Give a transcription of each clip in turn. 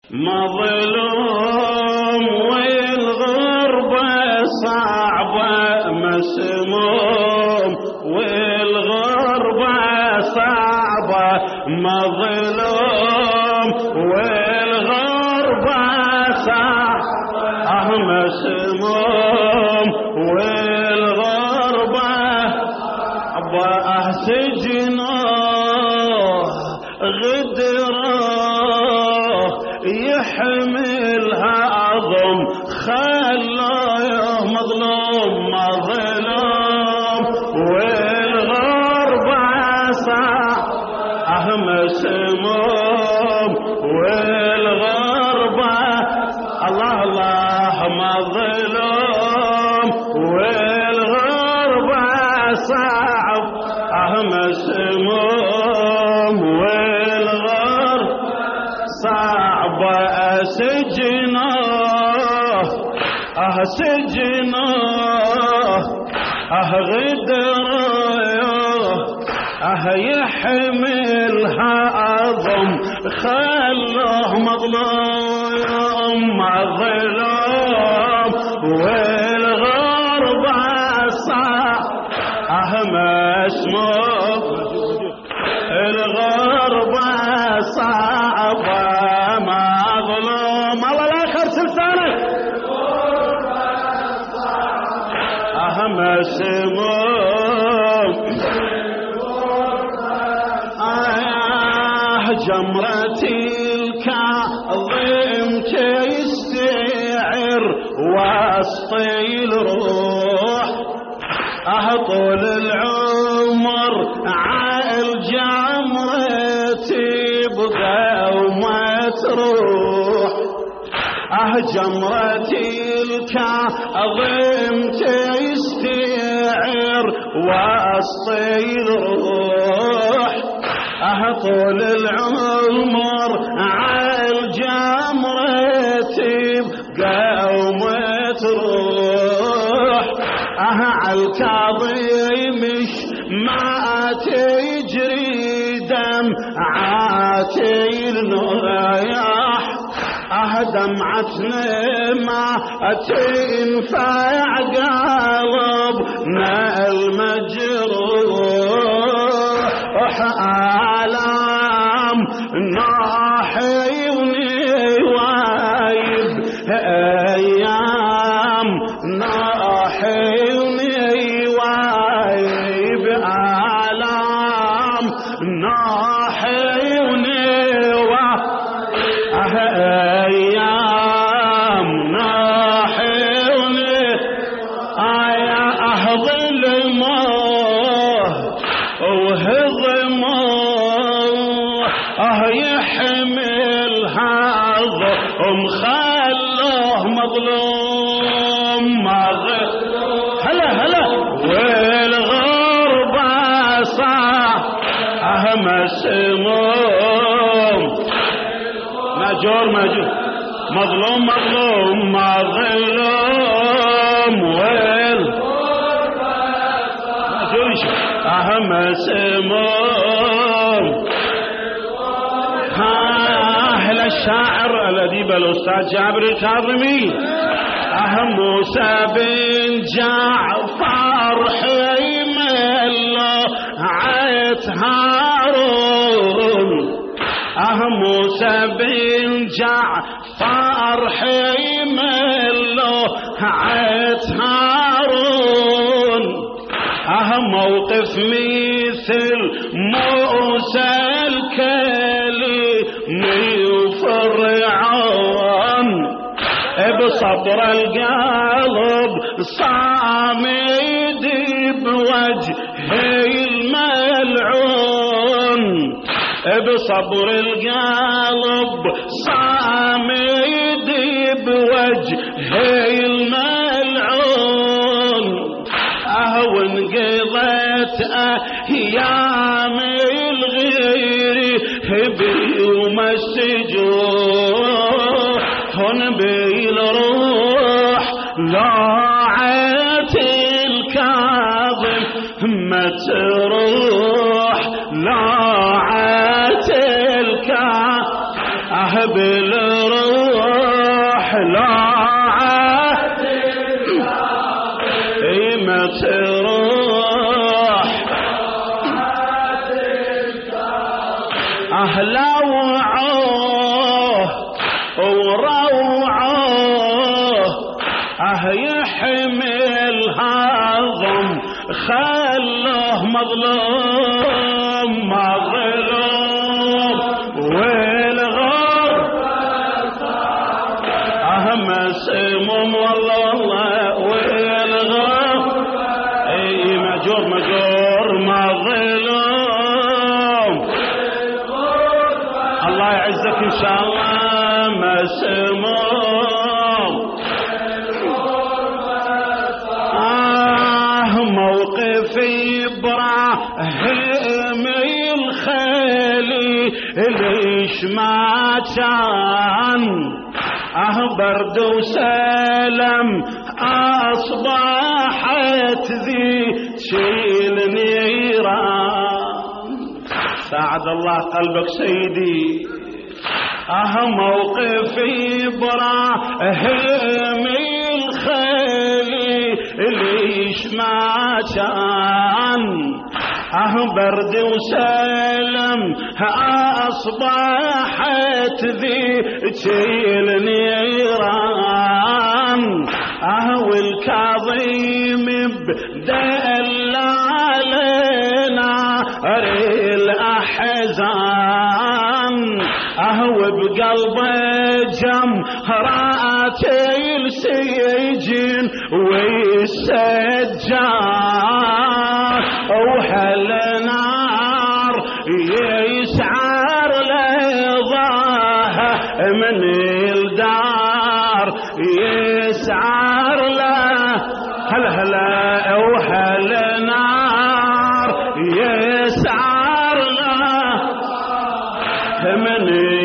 مظلوم والغربة صعبة مسموم والغربة صعبة مظلوم والغربة صعبة مسموم والغربة سجنه غدره يحملها أضم خلاه مظلوم مظلوم والغربة صعبة مسموم والغربة الله الله مظلوم والغربة صعبة مسموم والغربة صعبة سجنه سجنه غدره يحملها أضم خلاه مظلوم مظلوم والغربة صعبة مسموم الغربة صعبة مظلوم الله لا يخرس لسانك مسموم جمرة الكاظم تستعر وسط الروح طول العمر عائل جمرتي بقى وما تروح جمرة الكاظم تستعر وسط الروح طول العمر عائل جمرتي بقى وما تروح عالكاظمش ما تجري دم عاتل نريح دمعتنا ما تنفع قلبنا المجروح آلام ناحي ونوايب أيام ناحي ونوايب آلام ناحي ونوايب أيام ناحي ظلمه وهضمه يحملها ضم خلاه مظلوم هلا هلا والغربة صعبة مسموم ماجور مظلوم مظلوم مظلوم مسموم أهل الشاعر الأديب الأستاذ جابر الكاظمي موسى بن جعفر حيم الله عيت هارون موسى بن جعفر حيم الله عيت هارون موقف مثل موسى الكليم فرعون بصبر القلب صامد بوجه الملعون بصبر القلب صامد بوجه الملعون وانقضت ايام الغير بيوم السجون بالروح لاعت الكاظم ما تروح لاعت الكاظم بالروح خلوه مظلوم مظلوم والغار مسموم والله والغار اي مجور مجور مظلوم الله يعزك ان شاء الله مسموم موقفي ابراهيم الخالي ليش ما كان برد وسلم أصبحت ذي تشيل نيران ساعد الله قلبك سيدي موقفي إبراهيم الخالي ليش ما كان برد وسلم أصبحت ذي تشيل نيران والكاظيم بدل علينا الأحزان وبقلبه جمرات السجن والسجان وهالنار يسعر لظاها من الدار يسعر له هلا هلا وهالنار يسعر له من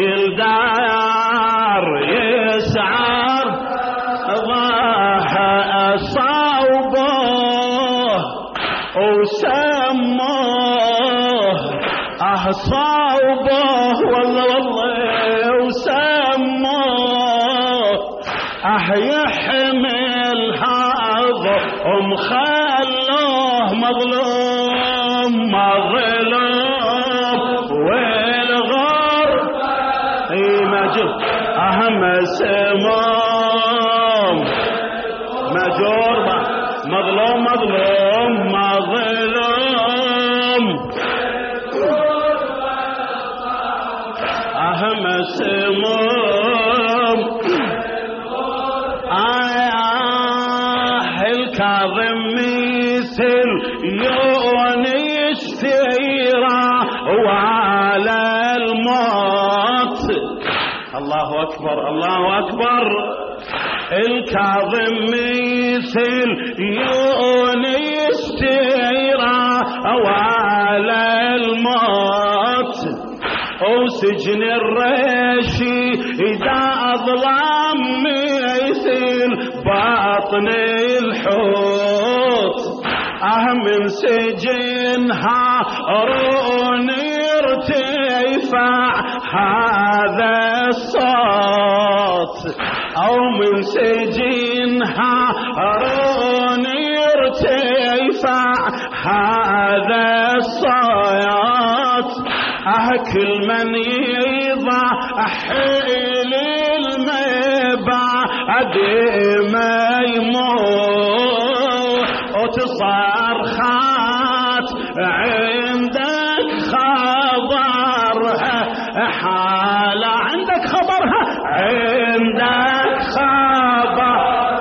الدار يسعر ظاها صوبه وسموه صوبه والله وسموه يحمل هذا خلوه مظلوم مظلوم والغار اي مجد مسموم مجور مظلوم مظلوم مظلوم مسموم الكاظم مثل يونس ثيرا وعلى الموت الله أكبر الله أكبر الكاظم مثل يونس ثيرا وعلى الموت وسجن الرشي إذا أظلم مثل باطن الحوت من سجنها رون ارتفع هذا الصوت أو من سجنها رون ارتفع هذا الصوت كل من يضحي للمبعد ما يموت صرخات عندك خبرها حالة عندك خبرها عندك خبر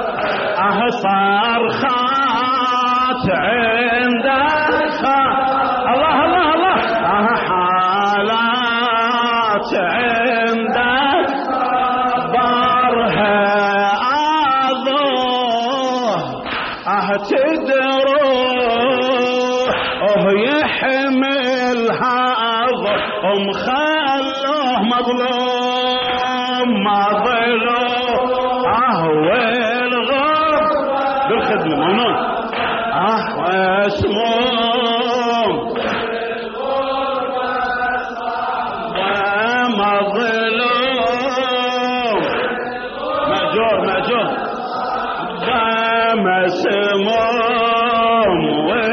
صرخات عندك الله الله الله حالات عندك برها تدروه يحمل هذا خلوه مظلوم مظلوم والغرب بالخدمة ممنون واسمهم مظلوم مأجور مأجور مسموم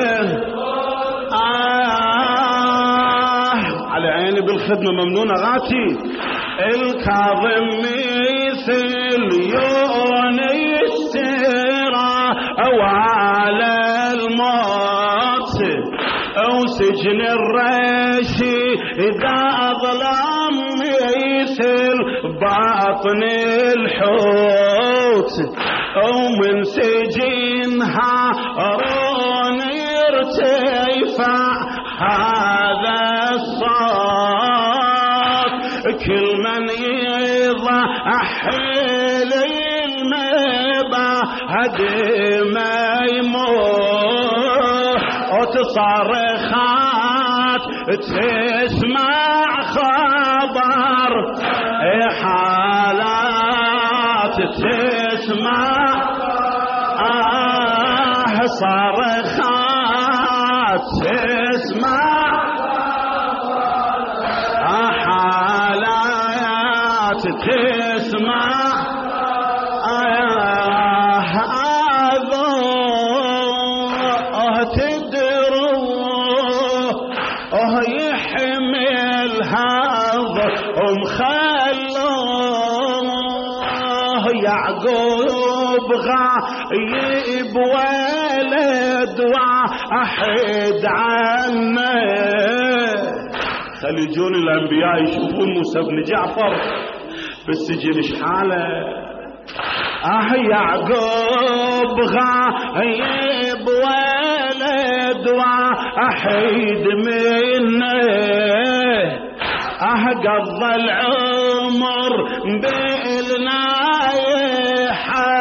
على عيني بالخدمة ممنونة غاتي الكاظم مثل يونس ثيرا وعلى الموت بطن الحوت ومن سجنها رون يرتفع هذا الصوت كل من يضحي للمبعد ما يموت وتصرخات تسمع خبر حالات تسمع صرخات تسمع حالات تسمع تدروا يحمل هذا ومخلوه يعقوب غايب ولد واحد عنه خلي يجون الانبياء يشوفون موسى بن جعفر بالسجن شحاله يعقوب غايب ولد واحد منه قضى العمر بالنايحة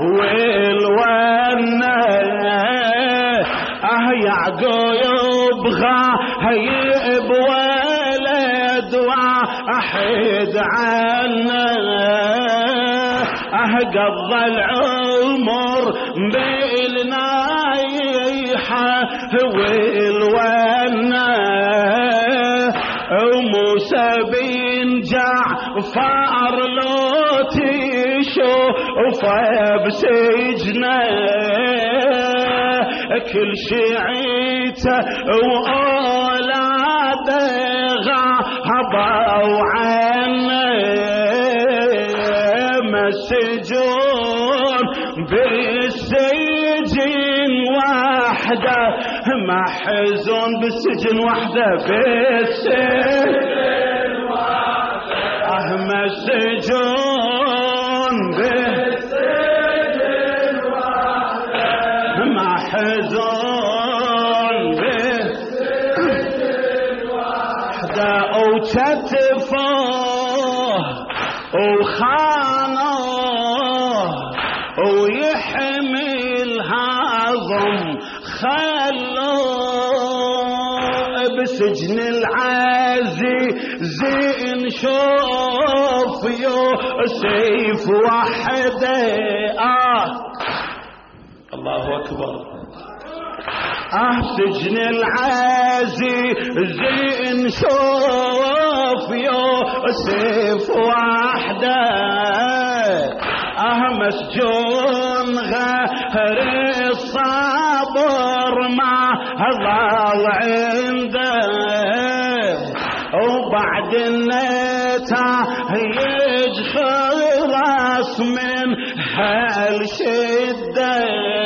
والونة يعقوب غايب ولد واحد عنه قضى العمر بالنايحة والونة وموسى بن جعفر لو تشوفه بسجنه كل شيعته وأولاده غابوا عنه مسجون بالسجن وحده محزون بالسجن وحده بالسجن وحده مسجون بالسجن وحده محزون بالسجن وحده وكتفوه وخانوه ويحمل هضم خلوه بسجن العزيز نشوف يوسف وحده الله أكبر سجن العزيز نشوف يوسف وحده مسجون غير الصبر ما ظل عنده وبعد النتائج خلص من هالشده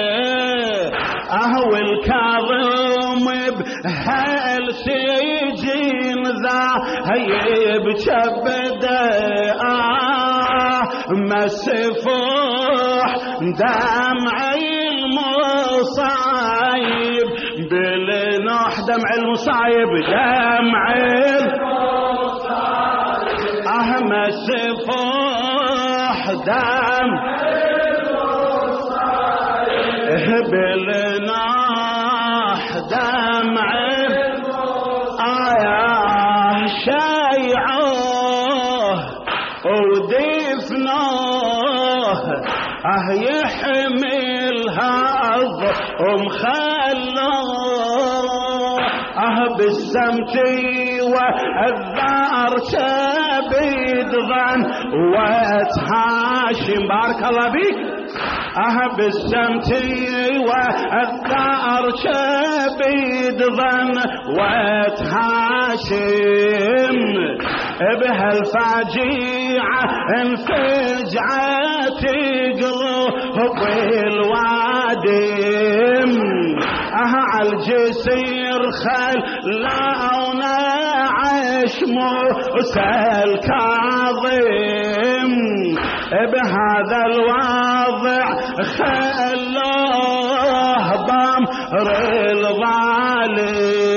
والكاظم بهالسجن ذا يبجبده مسفوح دمع المصايب بالنوح دمع المصايب دمع المصايب مسفوح دمع المصايب بالنوح دمع شيعوه ودفنوه يحمل هذا ومخلوه بالسمتي والذار شبيد ظن وتهاشم بارك الله بيك بالسمتي والثار شبيد ظن وتهاشم بهالفاجيعة انفجعت قلوب الوادم عالجسير خلونا ليش موسى الكاظم بهذا الوضع خلوه ضمر الظالم